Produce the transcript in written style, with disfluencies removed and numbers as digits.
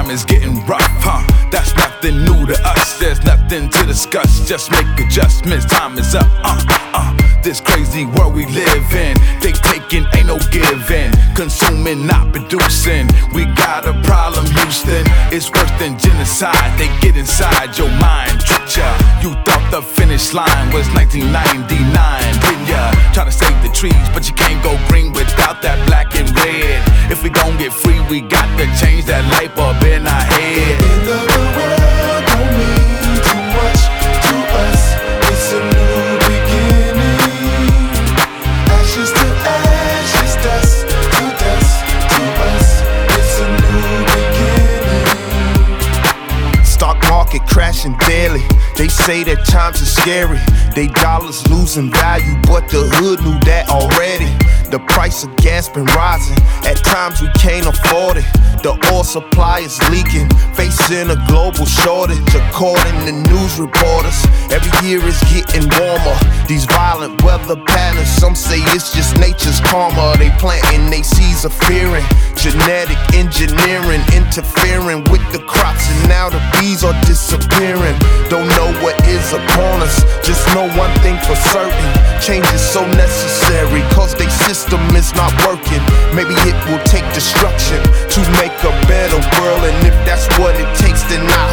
time is getting rough, huh? That's nothing new to us, there's nothing to discuss. Just make adjustments, time is up, This crazy world we live in, they taking, ain't no giving. Consuming, not producing, we got a problem, Houston. It's worse than genocide, they get inside your mind, trick ya. You thought the finish line was 1999, didn't ya? Try to save the trees, but you can't go green without that black and red. If we gon' get free, we got to change that light bulb in our head. The world don't mean too much to us. It's a new beginning. Ashes to ashes, dust to dust. To us, it's a new beginning. Stock market crashing daily. They say that times are scary. They dollars losing value, but the hood knew that already. The price of gas been rising, at times we can't afford it. The oil supply is leaking, facing a global shortage. According to news reporters, every year it's getting warmer. These violent weather patterns, some say it's just nature's karma. They planting, they seeds are fearing. Genetic engineering interfering with the crops, and now the bees are disappearing. Don't know what is upon us, just know one thing for certain. Change is so necessary, cause they system is not working. Maybe it will take destruction to make a better world, and if that's what it takes, then I